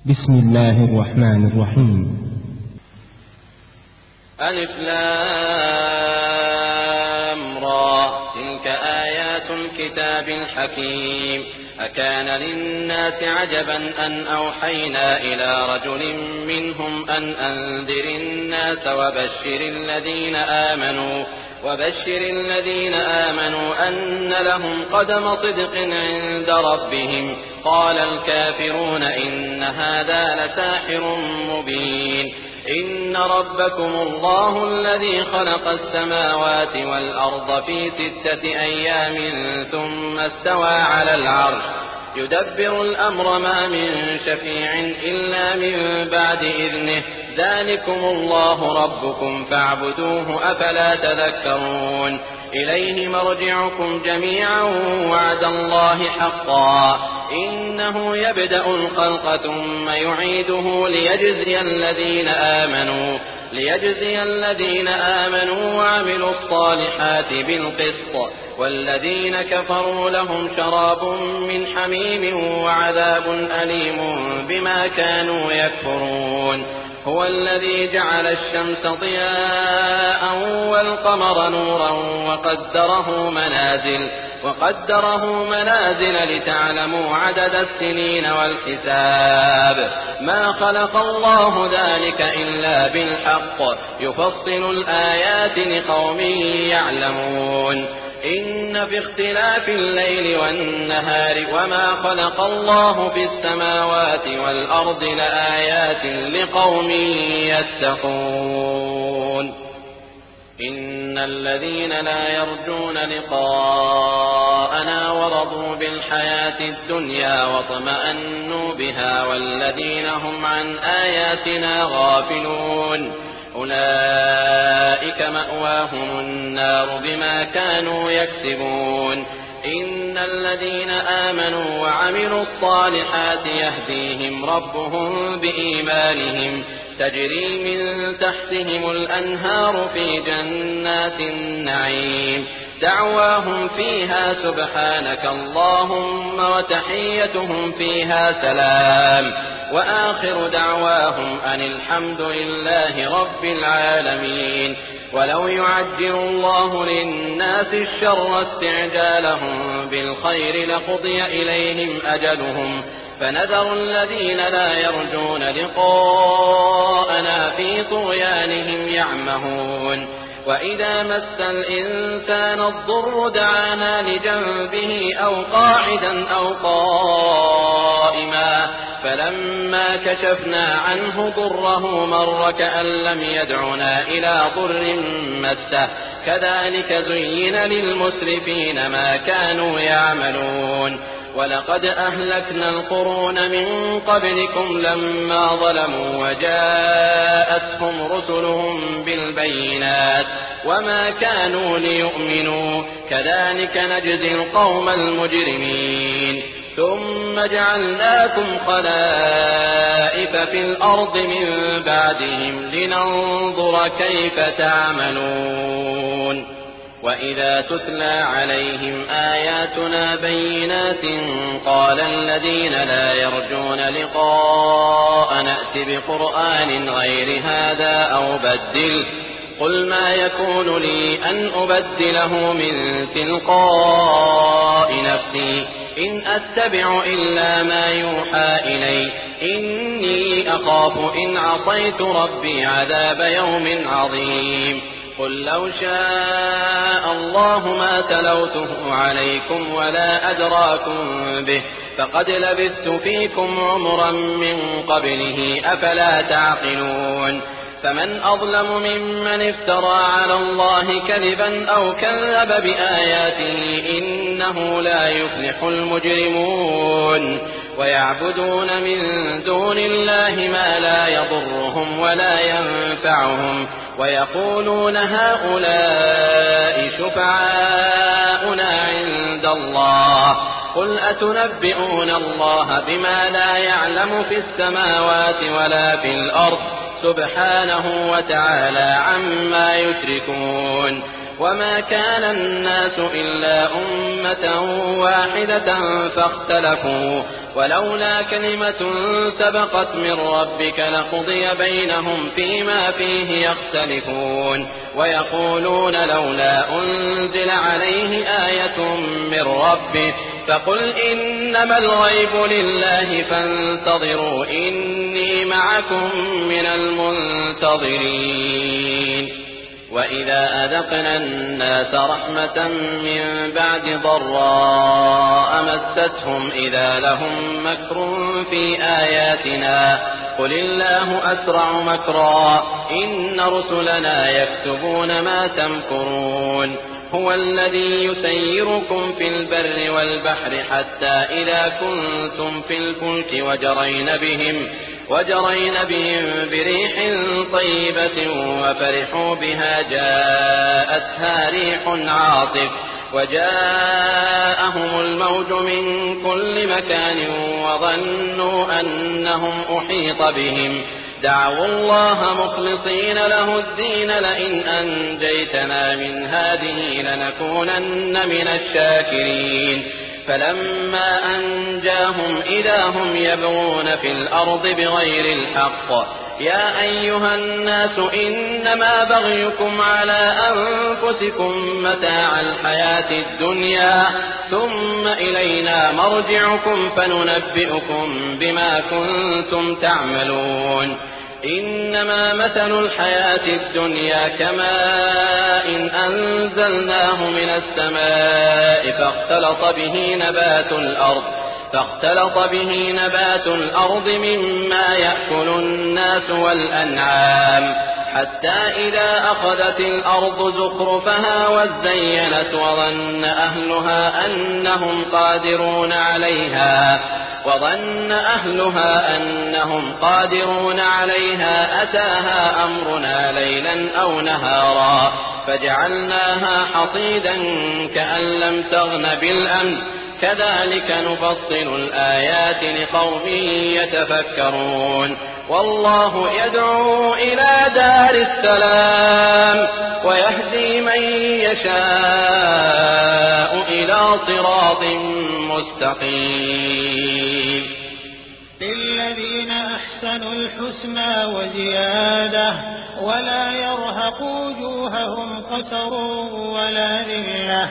بسم الله الرحمن الرحيم. ألف لام را تلك آيات الكتاب الحكيم. أكان للناس عجبا أن أوحينا إلى رجل منهم أن أنذر الناس وبشر الذين آمنوا أن لهم قدم صدق عند ربهم. قال الكافرون إن هذا لساحر مبين. إن ربكم الله الذي خلق السماوات والأرض في 6 أيام ثم استوى على العرش يدبر الأمر ما من شفيع إلا من بعد إذنه. ذلكم الله ربكم فاعبدوه أفلا تذكرون. إليه مرجعكم جميعا وعد الله حقا إنه يبدأ الخلق ثم يعيده ليجزي الذين آمنوا وعملوا الصالحات بالقسط والذين كفروا لهم شراب من حميم وعذاب أليم بما كانوا يكفرون. هو الذي جعل الشمس ضياء والقمر نورا وقدره منازل لتعلموا عدد السنين والحساب. ما خلق الله ذلك إلا بالحق يفصل الآيات لقوم يعلمون. إن في اختلاف الليل والنهار وما خلق الله في السماوات والأرض لآيات لقوم يتقون. إن الذين لا يرجون لقاءنا ورضوا بالحياة الدنيا واطمأنوا بها والذين هم عن آياتنا غافلون أولئك مأواهم النار بما كانوا يكسبون. إن الذين آمنوا وعملوا الصالحات يهديهم ربهم بإيمانهم تجري من تحتهم الأنهار في جنات النعيم. دعواهم فيها سبحانك اللهم وتحيتهم فيها سلام وآخر دعواهم أن الحمد لله رب العالمين. ولو يعجل الله للناس الشر استعجالهم بالخير لقضي إليهم أجلهم فنذر الذين لا يرجون لقاءنا في طغيانهم يعمهون. وإذا مس الإنسان الضر دعانا لجنبه أو قاعدا أو قائما فلما كشفنا عنه ضره مر كأن لم يدعنا إلى ضر مسه. كذلك زين للمسرفين ما كانوا يعملون. ولقد أهلكنا القرون من قبلكم لما ظلموا وجاءتهم رسلهم بالبينات وما كانوا ليؤمنوا كذلك نجزي القوم المجرمين. ثم جعلناكم خلائف في الأرض من بعدهم لننظر كيف تعملون. وإذا تتلى عليهم آياتنا بينات قال الذين لا يرجون لقاء نأت بقرآن غير هذا أو بدل قل ما يكون لي أن أبدله من تلقاء نفسي إن أتبع إلا ما يوحى إلي إني أخاف إن عصيت ربي عذاب يوم عظيم. قل لو شاء الله ما تلوته عليكم ولا أدراكم به فقد لبثت فيكم عمرا من قبله أفلا تعقلون. فمن أظلم ممن افترى على الله كذبا أو كذب بآياته إنه لا يفلح المجرمون. ويعبدون من دون الله ما لا يضرهم ولا ينفعهم ويقولون هؤلاء شفعاؤنا عند الله قل أتنبئون الله بما لا يعلم في السماوات ولا في الأرض سبحانه وتعالى عما يشركون. وما كان الناس إلا أمة واحدة ولولا كلمة سبقت من ربك لقضي بينهم فيما فيه يختلفون ويقولون لولا أنزل عليه آية من ربه فقل إنما الغيب لله فانتظروا إني معكم من المنتظرين وإذا أذقنا الناس رحمة من بعد ضراء مستهم إذا لهم مكر في آياتنا قل الله أسرع مكرا إن رسلنا يكتبون ما تمكرون هو الذي يسيركم في البر والبحر حتى إذا كنتم في الفلك وجرين بهم بريح طيبة وفرحوا بها جاءتها ريح عاصف وجاءهم الموج من كل مكان وظنوا أنهم أحيط بهم دعوا الله مخلصين له الدين لئن أنجيتنا من هذه لنكونن من الشاكرين فلما أنجاهم إذا هم يبغون في الأرض بغير الحق يا أيها الناس إنما بغيكم على أنفسكم متاع الحياة الدنيا ثم إلينا مرجعكم فننبئكم بما كنتم تعملون إنما مثل الحياة الدنيا كماء أنزلناه من السماء فاختلط به نبات الأرض مما يأكل الناس والأنعام حتى إذا أخذت الأرض زخرفها وزينت وظن أهلها أنهم قادرون عليها أتاها أمرنا ليلا أو نهارا فجعلناها حصيدا كأن لم تغن بالأمس كذلك نفصل الآيات لقوم يتفكرون والله يدعو إلى دار السلام ويهدي من يشاء إلى صراط مستقيم للذين أحسنوا الحسنى وزيادة ولا يرهق وجوههم قتر ولا ذلة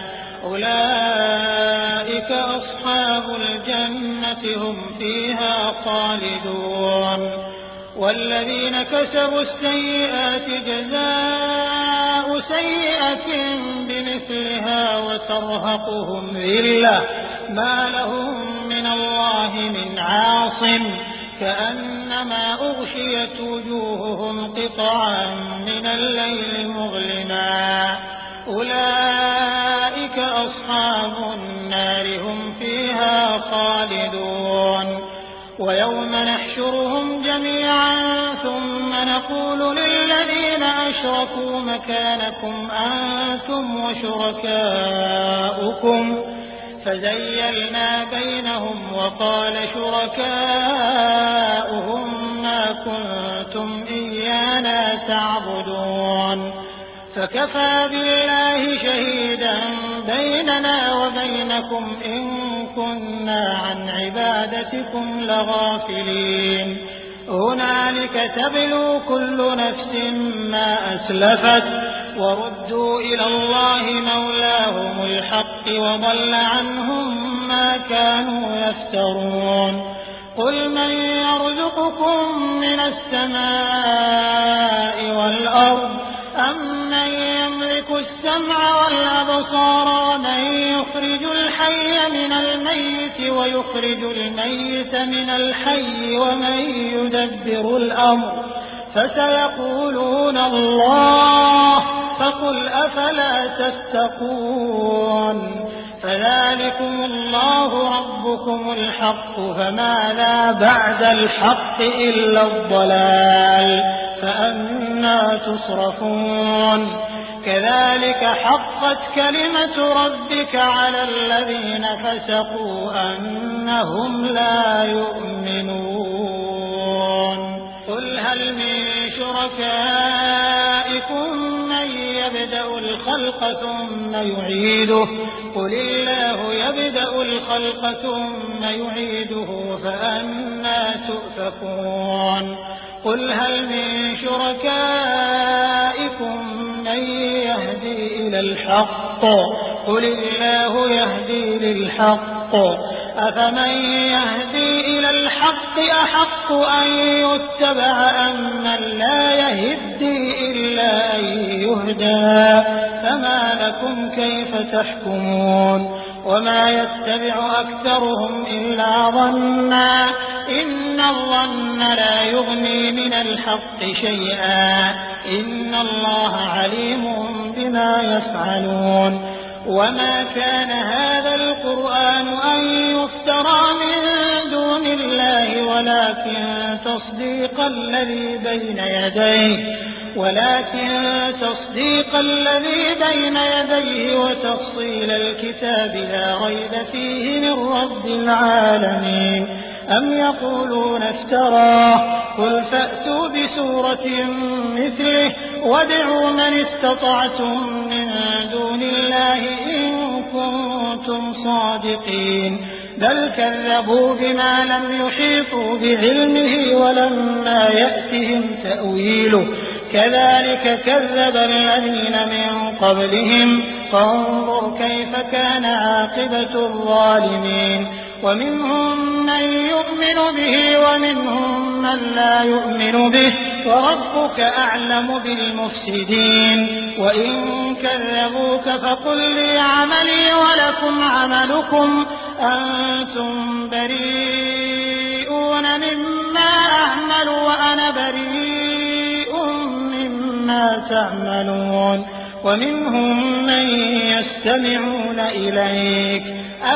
أولئك أصحاب الجنة هم فيها خالدون والذين كسبوا السيئات جزاء سيئة بمثلها وترهقهم ذلة ما لهم من الله من عاصم كأنما أغشيت وجوههم قطعا من الليل مظلما أولئك أصحاب النار هم فيها خالدون ويوم نحشرهم جميعا ثم نقول للذين أشركوا مكانكم أنتم وشركاؤكم فزيلنا بينهم وقال شركاؤهم ما كنتم إيانا تعبدون فكفى بالله شهيدا بيننا وبينكم إن كنا عن عبادتكم لغافلين هنالك تبلو كل نفس ما أسلفت وردوا إلى الله مولاهم الحق وضل عنهم ما كانوا يفترون قل من يرزقكم من السماء والأرض أم من يملك السمع والأبصار ومن يخرج الحي من الميت ويخرج الميت من الحي ومن يدبر الأمر فسيقولون الله فقل أفلا تتقون فذلكم الله ربكم الحق فماذا بعد الحق إلا الضلال فأنى تصرفون كذلك حقت كلمة ربك على الذين فسقوا أنهم لا يؤمنون قل هل من شركائكم من يبدأ الخلق ثم يعيده قل الله يبدأ الخلق ثم يعيده فأنى تؤفكون قل هل من شركائكم من يهدي إلى الحق قل الله يهدي للحق أفمن يهدي إلى الحق أحق أن يتبع أم من لا يهدي إلا أن يهدى فما لكم كيف تحكمون وما يتبع أكثرهم إلا ظنا إن الظن لا يغني من الحق شيئا إن الله عليم بما يفعلون وما كان هذا القرآن أن يفترى من دون الله ولكن تصديق الذي بين يديه وتفصيل الكتاب لا ريب فيه من رب العالمين أم يقولون افتراه قل فأتوا بسورة مثله وادعوا من استطعتم من دون الله إن كنتم صادقين بل كذبوا بما لم يحيطوا بعلمه ولما يأتهم تأويله كذلك كذب الذين من قبلهم فانظر كيف كان عاقبة الظالمين ومنهم من يؤمن به ومنهم من لا يؤمن به وربك أعلم بالمفسدين وإن كذبوك فقل لي عملي ولكم عملكم أنتم بريئون مما أعمل وأنا بريء مما تعملون ومنهم من يستمعون إليك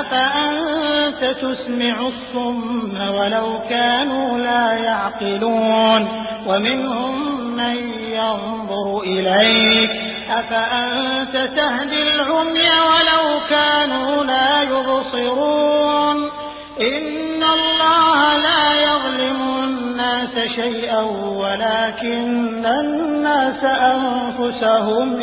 أفأنت تسمع الصم ولو كانوا لا يعقلون ومنهم من ينظر إليك أفأنت تهدي العمي ولو كانوا لا يبصرون إن الله لا يظلم الناس شيئا ولكن الناس أنفسهم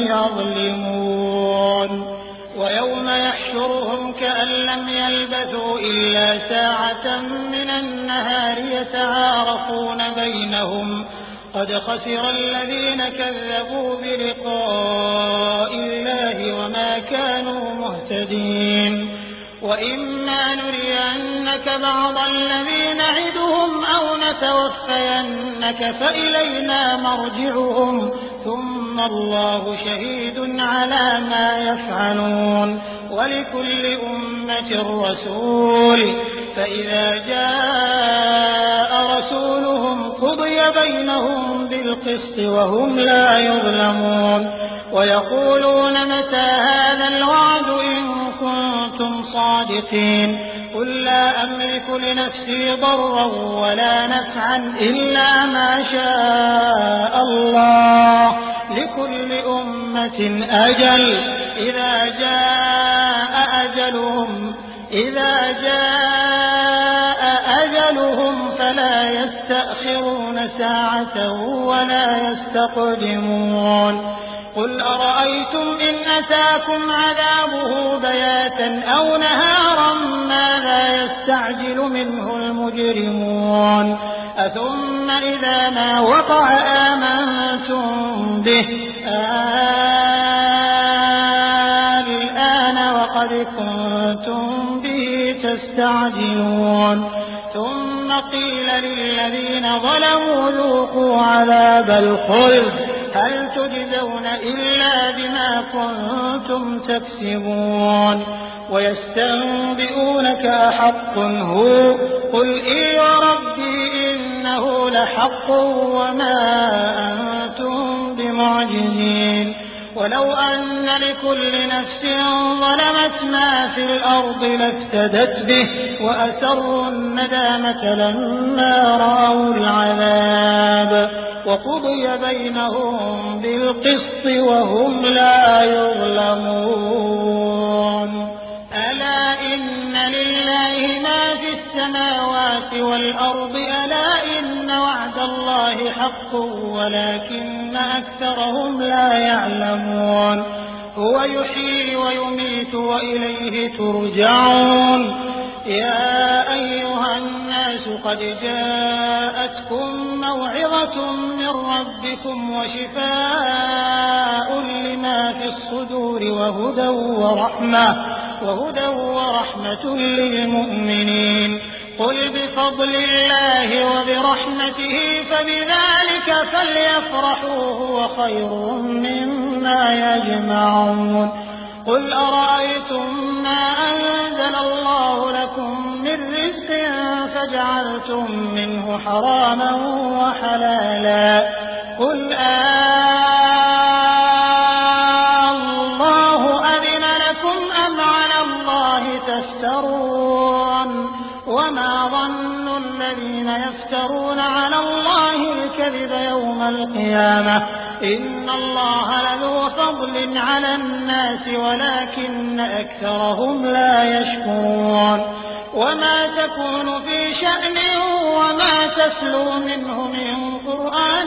يظلمون ويوم يحشرهم كأن لم يلبثوا إلا ساعة من النهار يتعارفون بينهم قد خسر الذين كذبوا بلقاء الله وما كانوا مهتدين وإما نرينك بعض الذي نعدهم أو نتوفينك فإلينا مرجعهم ثم الله شهيد على ما يفعلون ولكل أمة رسول فإذا جاء رسولهم قضي بينهم بالقسط وهم لا يظلمون ويقولون متى هذا الوعد إن كنتم صادقين قل لا أملك لنفسي ضرا ولا نفعا إلا ما شاء الله لكل أمة أجل إذا جاء أجلهم فلا يستأخرون ساعة ولا يستقدمون قل أرأيتم إن أتاكم عذابه بياتا أو نهارا ماذا يستعجل منه المجرمون أثم إذا ما وقع آمنتم به الآن وقد كنتم به تستعجلون ثم قيل للذين ظلموا ذوقوا عذاب الخلد هل تجزون إلا بما كنتم تكسبون ويستنبئونك أحق هو قل إي وربي إنه لحق وما أنتم بمعجزين ولو أن لكل نفس ظلمت ما في الأرض لافتدت به وأسروا الندامة لما رأوا العذاب وقضي بينهم بالقسط وهم لا يظلمون ألا إن لله ما في السماوات والأرض ألا إن وعد الله حق ولكن أكثرهم لا يعلمون هو يحيي ويميت وإليه ترجعون يا أيها الناس قد جاءتكم موعظة من ربكم وشفاء لما في الصدور وهدى ورحمة للمؤمنين قل بفضل الله وبرحمته فبذلك فليفرحوا هو خير مما يجمعون قل أرأيتم ما أنزل الله لكم من رزق فجعلتم منه حراما وحلالا قل الله أذن لكم أم على الله تفترون وما ظن الذين يفترون على الله الكذب يوم القيامة إن الله لذو فضل على الناس ولكن أكثرهم لا يشكرون وما تكون في شأن وما تتلو منه من قرآن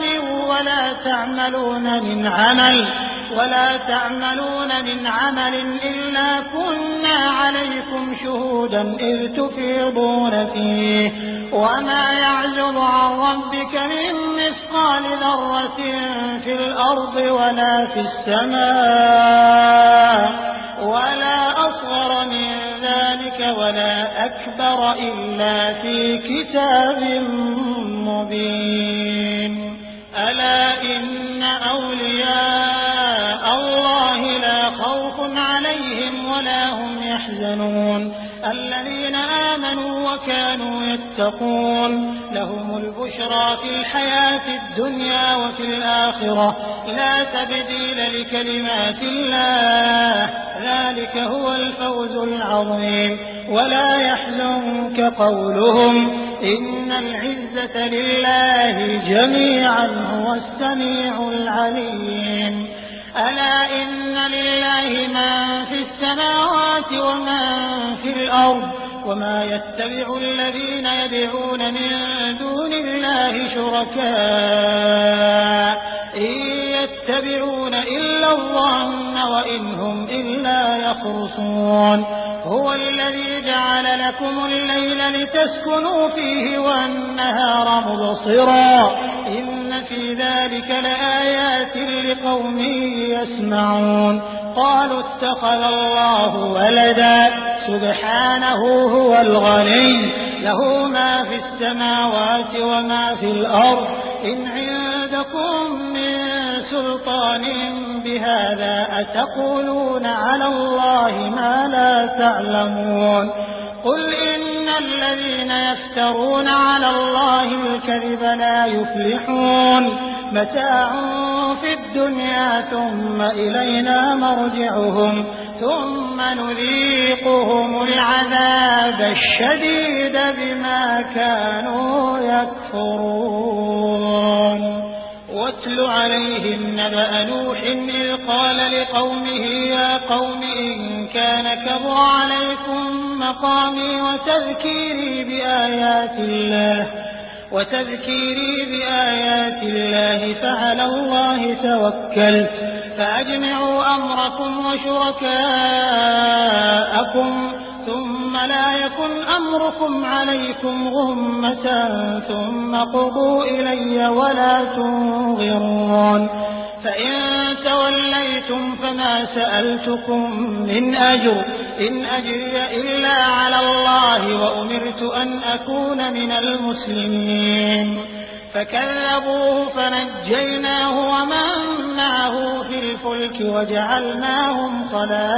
ولا تعملون من عمل إلا كنا عليكم شهودا إذ تفيضون فيه وما يعزب عن ربك من مثقال ذرة في الأرض ولا في السماء ولا أصغر من ذلك ولا أكبر إلا في كتاب مبين ألا إن أولياء الله لا خوف عليهم ولا هم يحزنون الذين آمنوا وكانوا يتقون لهم البشرى في الحياة الدنيا وفي الآخرة لا تبديل لكلمات الله ذلك هو الفوز العظيم ولا يحزنك قولهم إن العزة لله جميعا هو السميع العليم ألا إن لله ما في السماوات وما في الأرض وما يتبع الذين يدعون من دون الله شركاء إن يتبعون إلا الظن وإن هم إلا يخرصون هو الذي جعل لكم الليل لتسكنوا فيه والنهار مبصرا إن في ذلك لآيات لقوم يسمعون قالوا اتخذ الله ولدا سبحانه هو الغني له ما في السماوات وما في الأرض إن عندكم من سلطان بهذا أتقولون على الله ما لا تعلمون قل إن الذين يفترون على الله الكذب لا يفلحون متاع في الدنيا ثم إلينا مرجعهم ثم نذيقهم العذاب الشديد بما كانوا يكفرون واتل عليهم نبأ نوح إذ قال لقومه يا قوم إن كان كبر عليكم مقامي وتذكيري بآيات الله فعلى الله توكلت فأجمعوا أمركم وشركاءكم ثم لا يكن أمركم عليكم غمة ثم قضوا إلي ولا تنظرون فإن توليتم فما سألتكم من أجر إن أجري إلا على الله وأمرت أن أكون من المسلمين فكذبوه فنجيناه ومن معه في الفلك وجعلناهم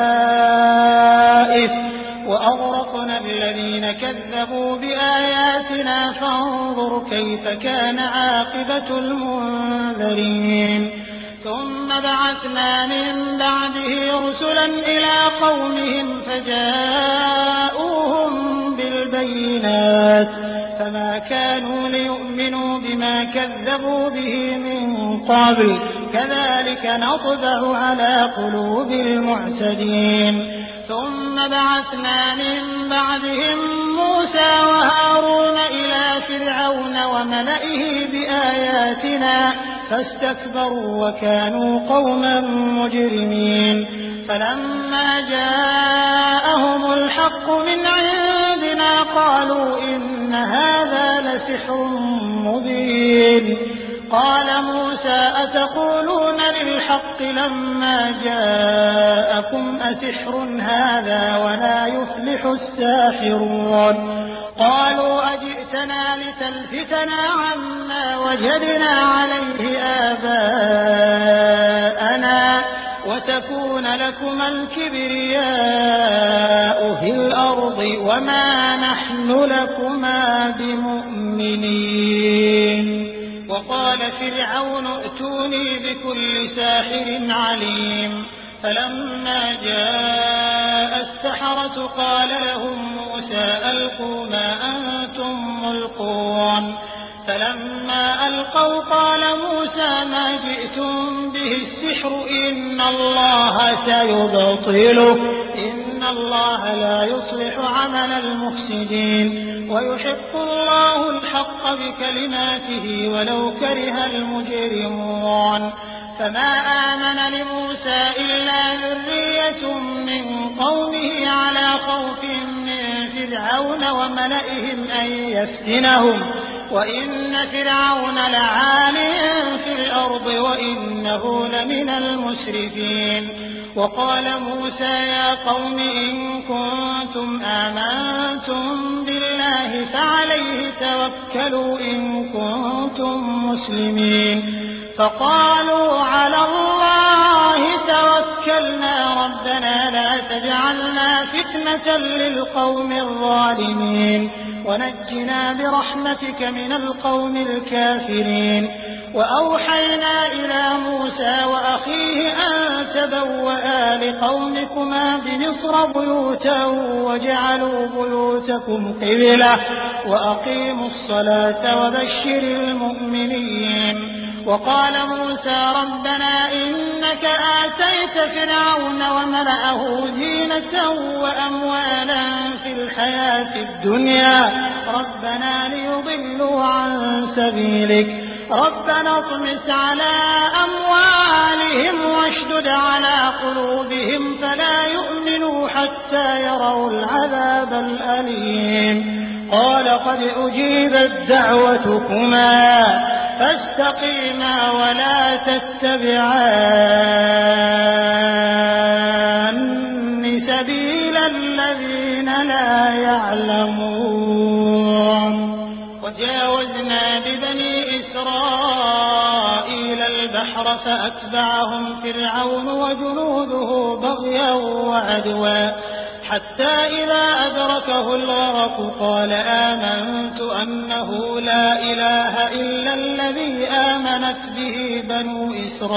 خلائف وأغرقنا الذين كذبوا بآياتنا فانظر كيف كان عاقبة المنذرين ثم بعثنا من بعده رسلا إلى قومهم فجاءوهم بالبينات فما كانوا ليؤمنوا بما كذبوا به من قبل كذلك نطبع على قلوب المعتدين ثم بعثنا من بعدهم موسى وهارون إلى فرعون وملئه بآياتنا فاستكبروا وكانوا قوما مجرمين فلما جاءهم الحق من عندنا قالوا إن هذا لسحر مبين قال موسى أتقولون للحق لما جاءكم أسحر هذا ولا يفلح الساحرون قالوا أجئتنا لتلفتنا عما وجدنا عليه آباءنا وتكون لكما الكبرياء في الأرض وما نحن لكما بمؤمنين وقال فرعون ائتوني بكل ساحر عليم فلما جاء السحرة قال لهم موسى ألقوا ما أنتم ملقون فلما ألقوا قال موسى ما جئتم به السحر إن الله سيبطله إن الله لا يصلح عمل المفسدين ويحق الله الحق بكلماته ولو كره المجرمون فما آمن لموسى إلا ذرية من قومه على خوف من فرعون وملئهم أن يفتنهم وإن فرعون لعال في الأرض وإنه لمن المسرفين وقال موسى يا قوم إن كنتم آمنتم بالله فعليه توكلوا إن كنتم مسلمين فقالوا على الله توكلنا ربنا لا تجعلنا فتنة للقوم الظالمين ونجنا برحمتك من القوم الكافرين وأوحينا إلى موسى وأخيه أن تبوأ لقومكما بمصر بيوتا وجعلوا بيوتكم قبلة وأقيموا الصلاة وبشر المؤمنين وقال موسى ربنا إنك آتيت فرعون وملأه زينة وأموالا في الحياة الدنيا ربنا ليضلوا عن سبيلك ربنا اطمس على أموالهم واشدد على قلوبهم فلا يؤمنوا حتى يروا العذاب الأليم قال قد أجيبت دعوتكما فاستقيما ولا تتبعان سبيل الذين لا يعلمون وجاوزنا ببني إسرائيل البحر فأتبعهم فرعون وجنوده بغيا وعدوا حتى إذا أدركه الغرق قال آمنت أنه لا إله إلا الذي آمنت به بنو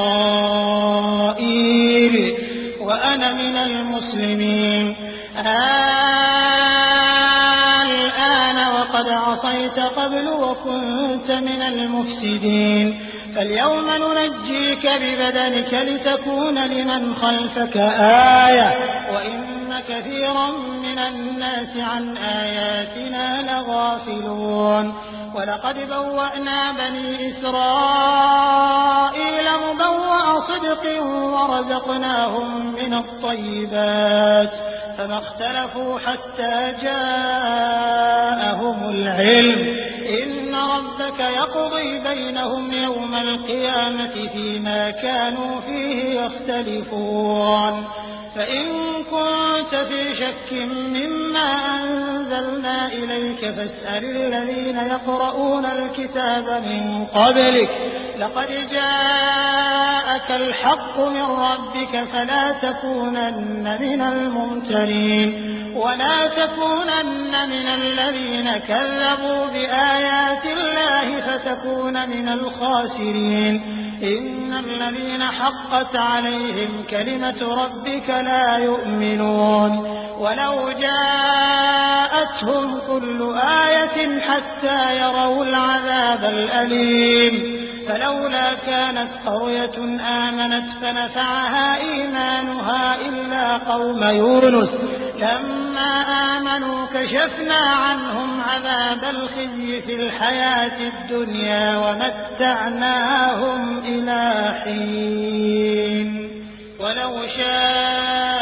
إسرائيل وأنا من المسلمين الآن وقد عصيت قبل وكنت من المفسدين فاليوم ننجيك ببدنك لتكون لمن خلفك آية وإن كثيرا من الناس عن آياتنا لغافلون ولقد بوأنا بني إسرائيل مبوأ صدق ورزقناهم من الطيبات فما اختلفوا حتى جاءهم العلم إن ربك يقضي بينهم يوم القيامة فيما كانوا فيه يختلفون فإن كنت في شك مما أنزلنا إليك فاسأل الذين يقرؤون الكتاب من قبلك لقد جاءك الحق من ربك فلا تكونن من الممترين ولا تكونن من الذين كذبوا بآيات الله فتكون من الخاسرين إن الذين حقت عليهم كلمة ربك لا يؤمنون ولو جاءتهم كل آية حتى يروا العذاب الأليم فلولا كانت قرية آمنت فنفعها إيمانها إلا قوم يونس لما آمنوا كشفنا عنهم عذاب الخزي في الحياة الدنيا ومتعناهم إلى حين ولو شاء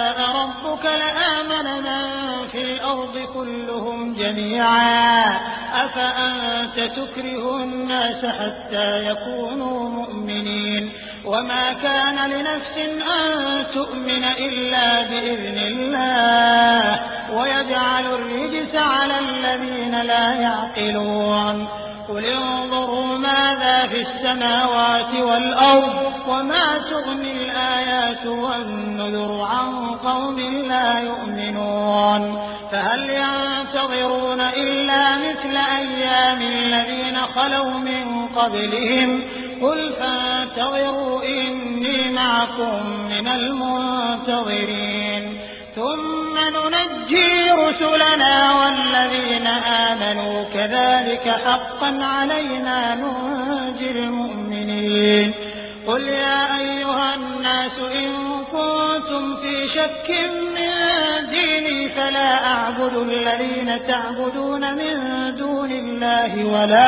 جميعا أفأنت تكره الناس حتى يكونوا مؤمنين وما كان لنفس أن تؤمن إلا بإذن الله ويجعل الرجس على الذين لا يعقلون قل انظروا ماذا في السماوات والأرض وما تغني الآيات والنذر عن قوم لا يؤمنون فهل ينتظرون إلا مثل أيام الذين خلوا من قبلهم قل فانتظروا إني معكم من المنتظرين ثم ننجي رسلنا والذين آمنوا كذلك حقا علينا ننجي المؤمنين قل يا أيها الناس إن كنتم في شك من ديني فلا أعبد الذين تعبدون من دون الله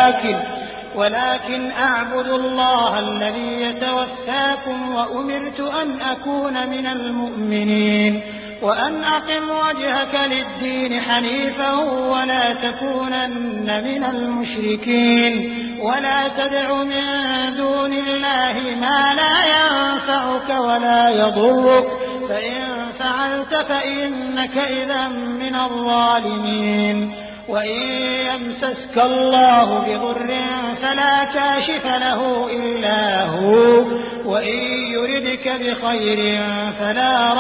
ولكن أعبد الله الذي يتوفاكم وأمرت أن أكون من المؤمنين وأن أقم وجهك للدين حنيفا ولا تكونن من المشركين ولا تدع من دون الله ما لا ينفعك ولا يضرك فإن فعلت فإنك إذا من الظالمين وإن يمسسك الله بضر فلا كاشف له إلا هو وإن يردك بخير فلا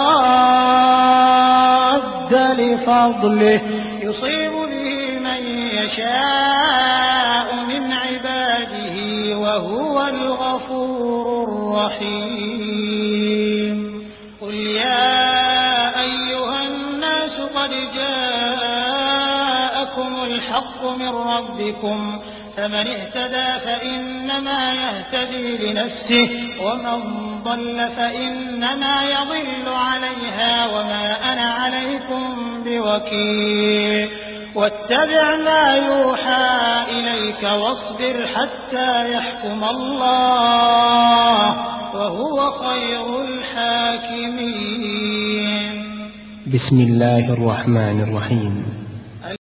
راد لفضله يصيب به من يشاء من عباده وهو الغفور الرحيم قل يا أيها الناس قد جاءكم الحق من ربكم فمن اهتدى فإنما يهتدي لنفسه ومن ضل فإنما يضل عليها وما أنا عليكم بوكيل واتبع ما يوحى إليك واصبر حتى يحكم الله وهو خير الحاكمين بسم الله الرحمن الرحيم